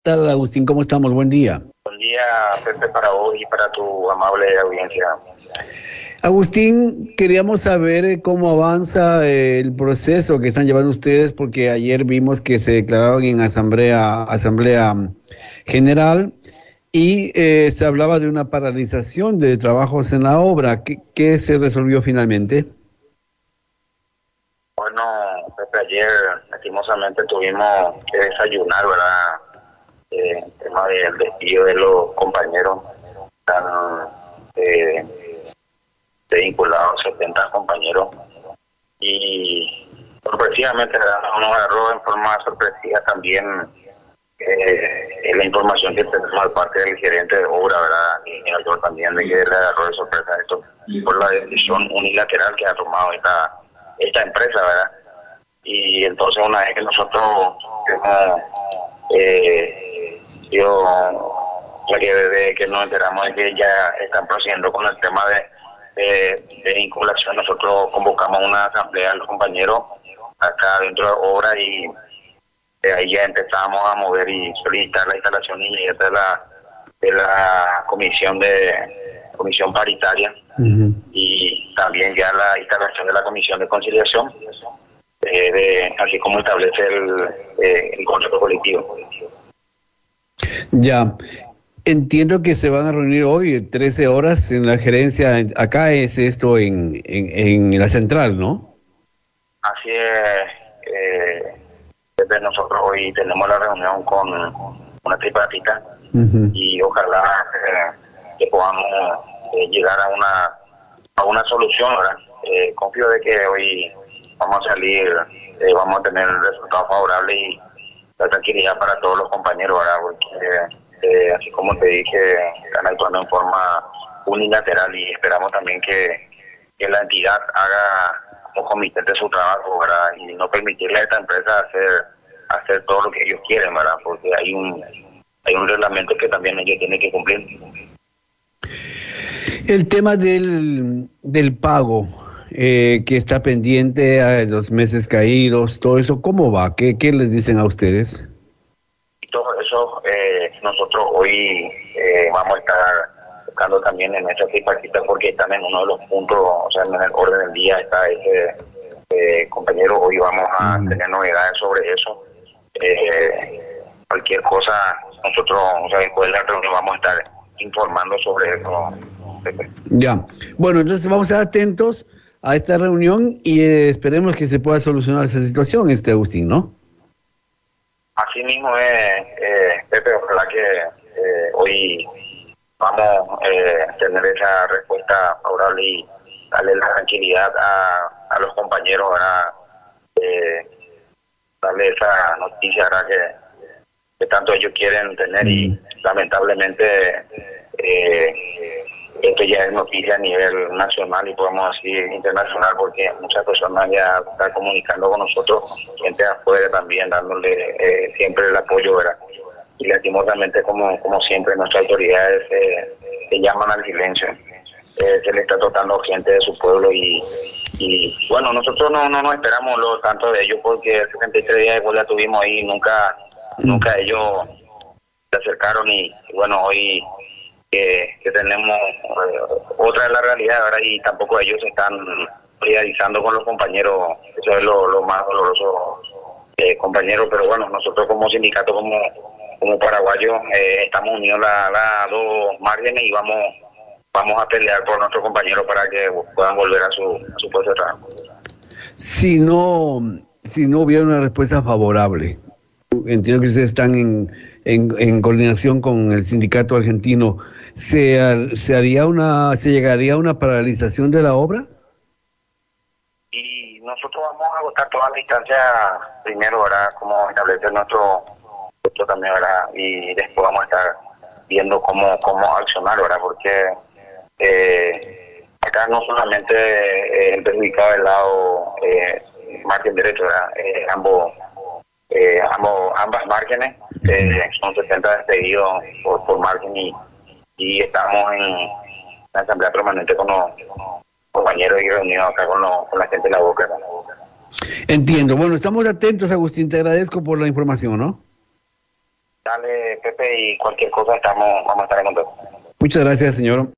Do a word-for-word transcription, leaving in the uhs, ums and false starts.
¿Qué tal, Agustín? ¿Cómo estamos? Buen día. Buen día, Pepe, para vos y para tu amable audiencia. Agustín, queríamos saber eh, cómo avanza eh, el proceso que están llevando ustedes, porque ayer vimos que se declararon en asamblea, asamblea mm, general y eh, se hablaba de una paralización de trabajos en la obra. ¿Qué, qué se resolvió finalmente? Bueno, Pepe, ayer lastimosamente tuvimos que desayunar, ¿verdad? Eh, el tema del despido de los compañeros, están eh, vinculados setenta compañeros y sorpresivamente, ¿verdad? Nos agarró en forma sorpresiva también eh, la información que tenemos de parte del gerente de obra, ¿verdad? Y nosotros también de que le agarró de sorpresa esto por la decisión unilateral que ha tomado esta esta empresa, ¿verdad? Y entonces una vez que nosotros hemos eh, yo, ya que desde que nos enteramos de que ya están procediendo con el tema de, de, de vinculación, nosotros convocamos una asamblea de los compañeros acá dentro de obra y de ahí ya empezamos a mover y solicitar la instalación inmediata de la de la comisión de comisión paritaria. Uh-huh. Y también ya la instalación de la comisión de conciliación, eh, de, así como establece el, eh, el consejo colectivo. Ya, entiendo que se van a reunir hoy trece horas en la gerencia. Acá es esto en, en, en la central, ¿no? Así es. Eh, desde nosotros hoy tenemos la reunión con una tripartita. Uh-huh. Y ojalá eh, que podamos eh, llegar a una a una solución, ¿verdad? Eh, confío de que hoy vamos a salir, eh, vamos a tener resultados favorables y la tranquilidad para todos los compañeros, ¿verdad? Porque eh, así como te dije, están actuando en forma unilateral y esperamos también que, que la entidad haga como comité de su trabajo, ¿verdad? Y no permitirle a esta empresa hacer hacer todo lo que ellos quieren, ¿verdad? Porque hay un hay un reglamento que también ellos tienen que cumplir. El tema del, del pago eh, que está pendiente a los meses caídos, todo eso, ¿cómo va? ¿Qué, qué les dicen a ustedes? Todo eso eh, nosotros hoy eh, vamos a estar buscando también en esta tripartita porque están en uno de los puntos, o sea, en el orden del día está ese eh, compañero, hoy vamos a mm. tener novedades sobre eso. Eh, cualquier cosa, nosotros, o sea, después de la reunión vamos a estar informando sobre eso. Ya, bueno, entonces vamos a estar atentos a esta reunión y eh, esperemos que se pueda solucionar esa situación, este Agustín, ¿no? Así mismo es, eh, Pepe, ojalá que eh, hoy vamos eh, a tener esa respuesta favorable y darle la tranquilidad a, a los compañeros, ¿verdad? Eh, darle esa noticia, ¿verdad? Que, que tanto ellos quieren tener y lamentablemente eh, esto ya es noticia a nivel nacional y podemos decir internacional porque muchas personas ya están comunicando con nosotros, gente afuera también dándole eh, siempre el apoyo, ¿verdad? Y lastimosamente como como siempre nuestras autoridades eh, se llaman al silencio, eh, se le está tratando gente de su pueblo y, y bueno, nosotros no no nos esperamos lo tanto de ellos porque sesenta y tres días de huelga tuvimos ahí, nunca nunca ellos se acercaron y, y bueno, hoy que, que tenemos eh, otra de la realidad, ¿verdad? Y tampoco ellos están solidarizando con los compañeros, eso es lo, lo más doloroso, eh, compañeros, pero bueno, nosotros como sindicato, como como paraguayos, eh, estamos unidos a las dos márgenes y vamos vamos a pelear por nuestros compañeros para que puedan volver a su, a su puesto de trabajo. Si no, si no hubiera una respuesta favorable, entiendo que ustedes están en, en, en coordinación con el sindicato argentino, ¿se, se haría una, se llegaría a una paralización de la obra? Y nosotros vamos a agotar todas las instancias primero, ¿verdad? Como establece nuestro, nuestro también, ¿verdad? Y después vamos a estar viendo cómo, cómo accionar, ¿verdad? Porque eh, acá no solamente eh, el perjudicado del lado eh, margen derecho, ¿verdad? Eh, ambos Eh, ambos, ambas márgenes eh, son setenta despedidos por, por margen y, y estamos en la asamblea permanente con los compañeros y reunidos acá con, los, con la gente de la boca. Entiendo. Bueno, estamos atentos, Agustín. Te agradezco por la información, ¿no? Dale, Pepe, y cualquier cosa estamos, vamos a estar en contacto. Muchas gracias, señor.